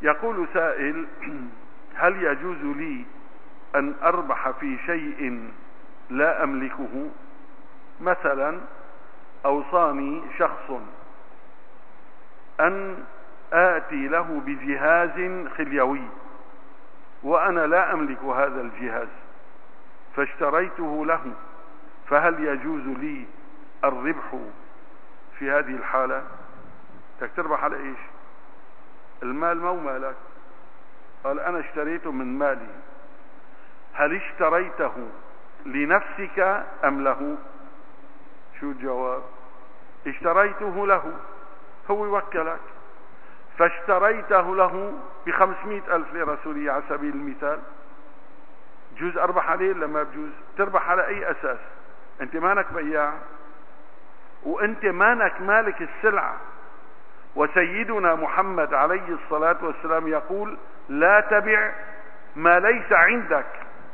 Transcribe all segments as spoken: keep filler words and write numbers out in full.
يقول سائل: هل يجوز لي أن أربح في شيء لا أملكه؟ مثلا أوصاني شخص أن آتي له بجهاز خليوي وأنا لا أملك هذا الجهاز فاشتريته له، فهل يجوز لي الربح في هذه الحالة؟ بدك تربح على إيش؟ المال مو مالك. قال: أنا اشتريته من مالي. هل اشتريته لنفسك أم له؟ شو الجواب؟ اشتريته له، هو يوكلك، فاشتريته له بخمسمائة ألف ليرة سورية على سبيل المثال. جوز أربح عليه ولا ما بجوز؟ تربح على أي أساس؟ أنت مانك بياع وأنت مانك مالك السلعة. وسيدنا محمد عليه الصلاة والسلام يقول: لا تبع ما ليس عندك.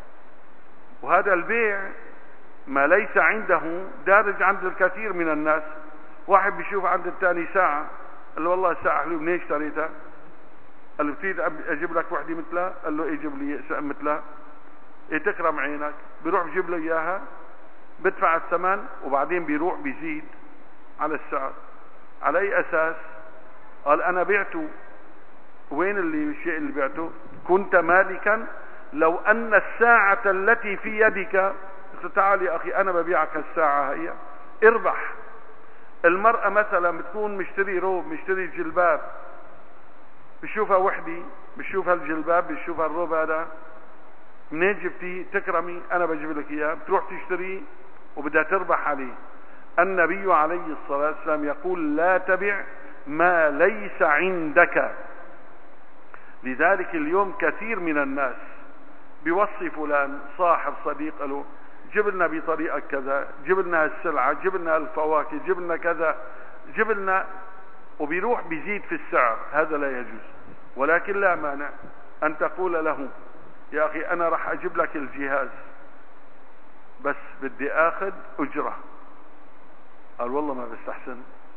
وهذا البيع ما ليس عنده دارج عند الكثير من الناس. واحد بيشوف عند الثاني ساعة، قال له: والله الساعة حلوة، منين اشتريتها؟ قال له: بتريد اجيب لك وحدة مثلها؟ قال له: اجيب لي مثلها. ايه تكرم عينك. بيروح بيجيب له اياها، بدفع الثمن، وبعدين بيروح بيزيد على السعر. على اي اساس؟ قال: انا بعته. وين اللي الشيء اللي بعته؟ كنت مالكا لو ان الساعة التي في يدك. قلت: تعال يا اخي انا ببيعك الساعة هي، اربح. المرأة مثلا بتكون مشتري روب، مشتري جلباب، بشوفها وحدي، بشوفها الجلباب، بشوفها الروب هذا، منين جبتيه؟ تكرمي، انا بجيب لك اياه. بتروح تشتري وبدها تربح عليه. النبي عليه الصلاة والسلام يقول: لا تبع ما ليس عندك. لذلك اليوم كثير من الناس بيوصي فلان صاحب صديق له: جيب لنا بطريقة كذا، جيب لنا السلعة، جيب لنا الفواكه، جيب لنا كذا، جيب لنا، وبيروح بيزيد في السعر. هذا لا يجوز. ولكن لا مانع أن تقول له: يا أخي أنا راح أجيب لك الجهاز بس بدي آخذ أجرة. قال: والله ما بستحسن.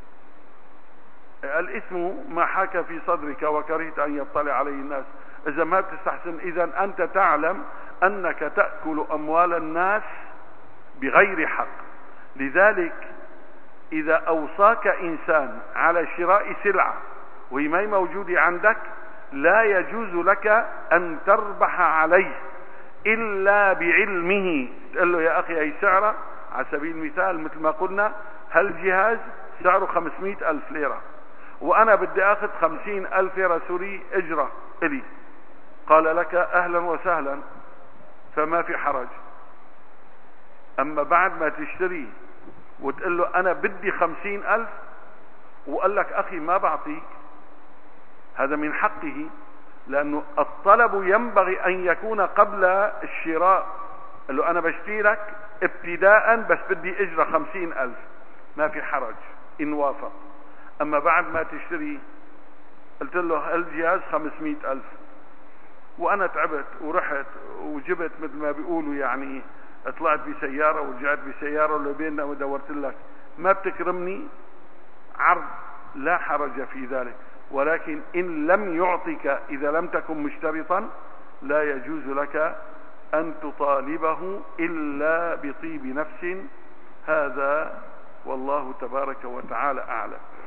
الإثم ما حاك في صدرك وكرهت أن يطلع عليه الناس. إذا ما بتستحسن، إذا أنت تعلم أنك تأكل أموال الناس بغير حق. لذلك إذا أوصاك إنسان على شراء سلعة وهي ما موجودة عندك، لا يجوز لك أن تربح عليه إلا بعلمه. تقول له: يا أخي هي سعره، على سبيل المثال مثل ما قلنا، هالجهاز سعره خمسمائة ألف ليرة وأنا بدي أخذ خمسين ألف ليرة سوري إجرة إلي. قال لك: أهلا وسهلا، فما في حرج. أما بعد ما تشتري وتقول له: أنا بدي خمسين ألف، وقال لك: أخي ما بعطيك، هذا من حقه، لأنه الطلب ينبغي أن يكون قبل الشراء. قال له: أنا بشتري لك ابتداء بس بدي إجرة خمسين ألف، ما في حرج إن وافق. أما بعد ما تشتري قلت له: الجهاز خمسمائة ألف وأنا تعبت ورحت وجبت مثل ما بيقولوا، يعني طلعت بسيارة ورجعت بسيارة اللي بيننا ودورت لك، ما بتكرمني؟ عرض، لا حرج في ذلك. ولكن إن لم يعطك، إذا لم تكن مشترطا، لا يجوز لك أن تطالبه إلا بطيب نفس. هذا والله تبارك وتعالى أعلم.